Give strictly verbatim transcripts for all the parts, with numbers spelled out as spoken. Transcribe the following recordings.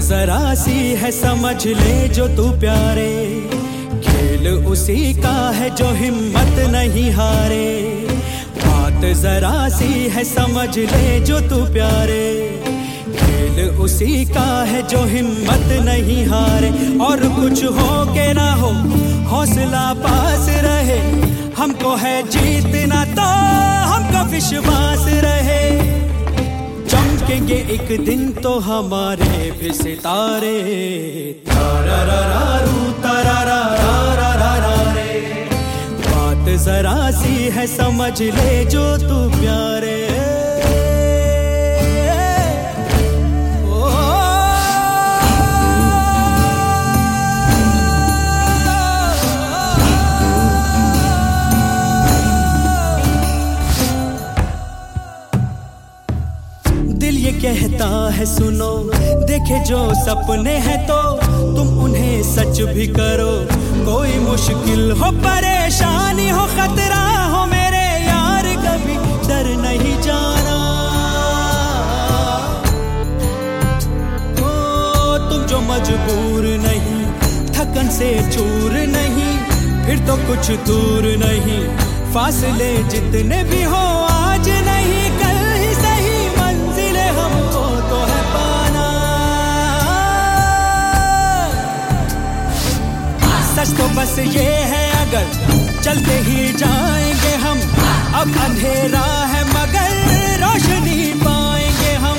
जरा सी है समझ ले जो तू प्यारे, खेल उसी का है जो हिम्मत नहीं हारे। बात जरा सी है समझ ले जो तू प्यारे, खेल उसी का है जो हिम्मत नहीं हारे। और कुछ हो के ना हो हौसला पास रहे, हमको है जीतना तो हमको विश्वास रहे। चमकेंगे एक दिन तो हमारे भी सितारे, तारारारू तारारारा रे। बात जरा सी है समझ ले जो तू प्यारे। दिल ये कहता है सुनो, देखे जो सपने हैं तो तुम उन्हें सच भी करो। कोई मुश्किल हो परेशानी हो खतरा हो मेरे यार, कभी डर नहीं जाना। ओ तुम जो मजबूर नहीं, थकन से चूर नहीं, फिर तो कुछ दूर नहीं। फासले जितने भी हो आज नहीं कल ही सही, मंजिलें हमको तो है पाना। सच तो बस ये है अगर चलते ही जाएंगे हम, अब अंधेरा है मगर रोशनी पाएंगे हम।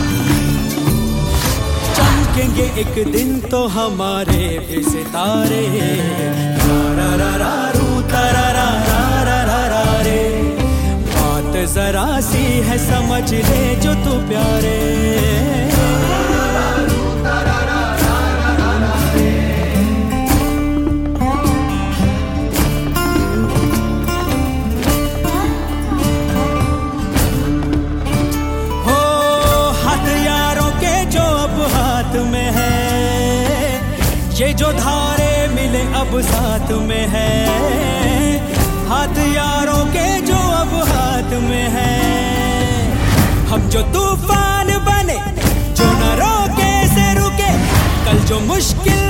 चमकेंगे एक दिन तो हमारे भी सितारे, तारारारू तारारारा रे। बात जरा सी है समझ ले जो तू प्यारे। हो हाथ यारों के जो अब हाथ में है, ये जो धारे मिले अब साथ में है। हाथ यारों के जो अब हाथ में है, हम जो तूफान बने जो न रोके से रुके, कल जो मुश्किल